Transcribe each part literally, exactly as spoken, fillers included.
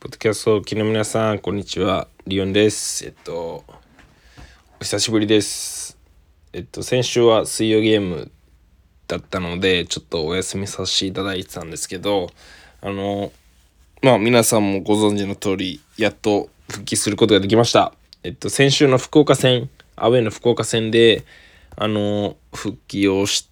ポッドキャストをお聞きの皆さん、こんにちは。リオンです。えっと、お久しぶりです。えっと、先週は水曜ゲームだったので、ちょっとお休みさせていただいてたんですけど、あの、まあ、皆さんもご存知の通り、やっと復帰することができました。えっと、先週の福岡戦、アウェーの福岡戦で、あの、復帰をして、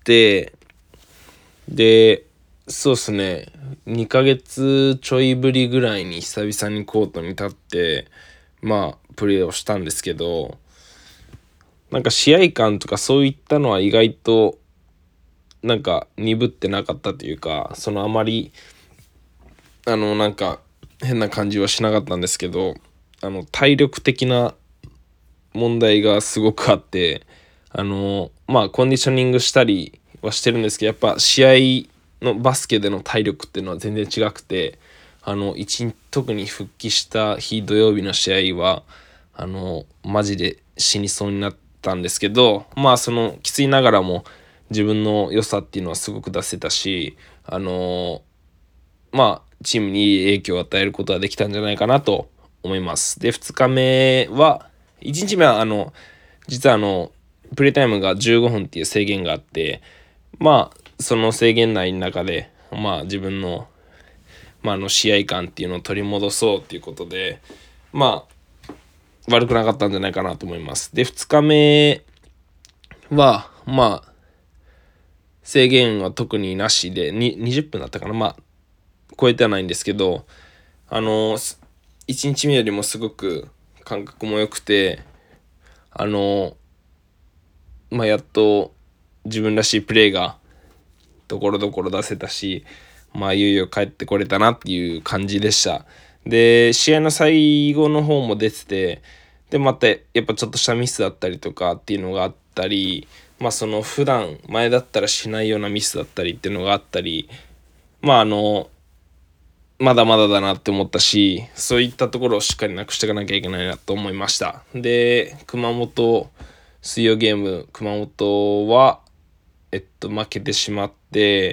で、そうですね、にかげつちょいぶりぐらいに久々にコートに立ってまあプレーをしたんですけど、なんか試合感とかそういったのは意外となんか鈍ってなかったというか、そのあまりあのなんか変な感じはしなかったんですけど、あの体力的な問題がすごくあって、あのまあコンディショニングしたりはしてるんですけど、やっぱ試合のバスケでの体力っていうのは全然違くて、あの一特に復帰した日土曜日の試合はあのマジで死にそうになったんですけど、まあそのきついながらも自分の良さっていうのはすごく出せたし、あのまあチームにいい影響を与えることができたんじゃないかなと思います。でふつかめはいちにちめはあの実はあのプレイタイムがじゅうごふんっていう制限があって、まあその制限内の中でまあ自分のまあ、あの試合感っていうのを取り戻そうっていうことで、まあ悪くなかったんじゃないかなと思います。でふつかめはまあ制限は特になしでににじゅっぷんだったかな、まあ超えてはないんですけど、あのいちにちめよりもすごく感覚も良くて、あのまあやっと自分らしいプレーがところどころ出せたし、まあいよいよ帰ってこれたなっていう感じでした。で試合の最後の方も出てて、でまたやっぱちょっとしたミスだったりとかっていうのがあったり、まあその普段前だったらしないようなミスだったりっていうのがあったり、まああのまだまだだなって思ったし、そういったところをしっかりなくしていかなきゃいけないなと思いました。で熊本水曜ゲーム熊本はえっと負けてしまって、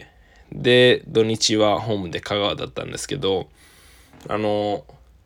で土日はホームで香川だったんですけど、あの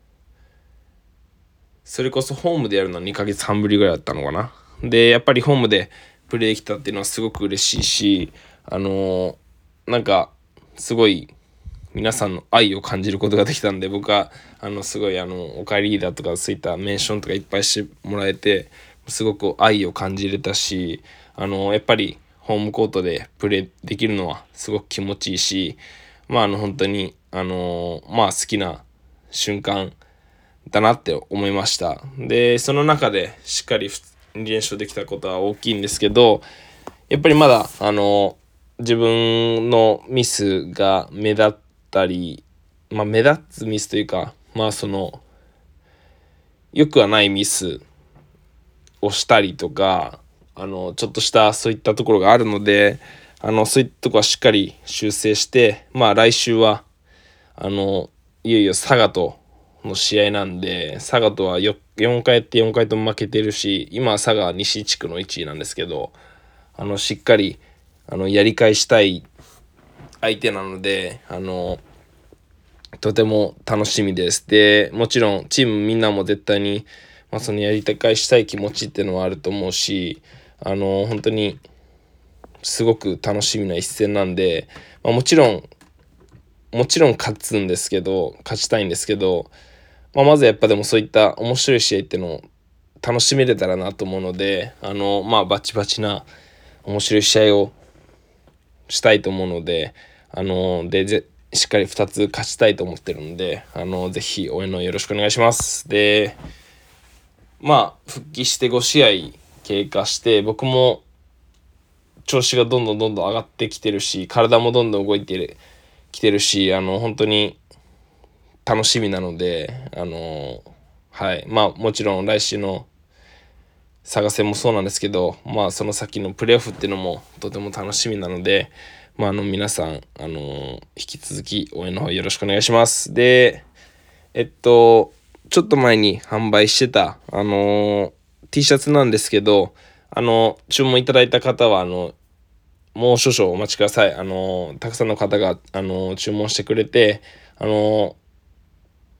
それこそホームでやるのはにかげつはんぶりぐらいだったのかな。でやっぱりホームでプレーできたっていうのはすごく嬉しいし、あのなんかすごい皆さんの愛を感じることができたんで、僕はあのすごいあのおかえりだとかそういったメンションとかいっぱいしてもらえて、すごく愛を感じれたし、あのやっぱりホームコートでプレーできるのはすごく気持ちいいし、まああの本当にあのまあ好きな瞬間だなって思いました。でその中でしっかり練習できたことは大きいんですけど、やっぱりまだあの自分のミスが目立ったり、まあ目立つミスというか、まあその良くはないミスをしたりとか、あのちょっとしたそういったところがあるので、あのそういったところはしっかり修正して、まあ来週はあのいよいよ佐賀との試合なんで、佐賀とは よ, よんかいやってよんかいとも負けてるし、今は佐賀西地区のいちいなんですけど、あのしっかりあのやり返したい相手なので、あのとても楽しみです。でもちろんチームみんなも絶対に、まあ、そのやり返したい気持ちっていうのはあると思うし、あの本当にすごく楽しみな一戦なんで、まあ、もちろんもちろん勝つんですけど勝ちたいんですけど、まあ、まずやっぱでもそういった面白い試合っていうのを楽しめれたらなと思うので、あのまあバチバチな面白い試合をしたいと思うので、あのでぜしっかりふたつ勝ちたいと思ってるので、あのぜひ応援のよろしくお願いします。でまあ復帰してご試合経過して、僕も調子がどんどんどんどん上がってきてるし、体もどんどん動いてきてるし、あの本当に楽しみなので、あのはいまあもちろん来週の佐賀戦もそうなんですけど、まあその先のプレーオフっていうのもとても楽しみなので、まあ、あの皆さん、あのー、引き続き応援の方よろしくお願いします。でえっとちょっと前に販売してた、あのー、T シャツなんですけど、あの注文いただいた方はあのもう少々お待ちください。あのたくさんの方が、あの注文してくれて、あの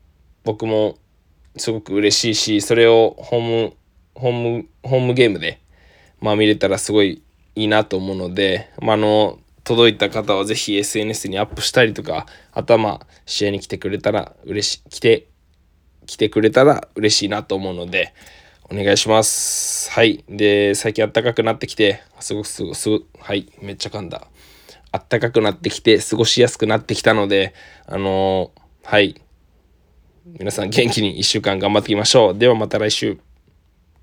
僕もすごく嬉しいし、それをホームホームホームゲームでまあ見れたらすごいいいなと思うので、まあ、あの届いた方はぜひ エスエヌエス にアップしたりとか、あとはまあ試合に来てくれたら嬉しい来て来てくれたら嬉しいなと思うのでお願いします。はい。で、最近暖かくなってきて、すごくすごすごはい、めっちゃ噛んだ。暖かくなってきて過ごしやすくなってきたので、あのーはい。皆さん元気にいっしゅうかん頑張っていきましょう。ではまた来週。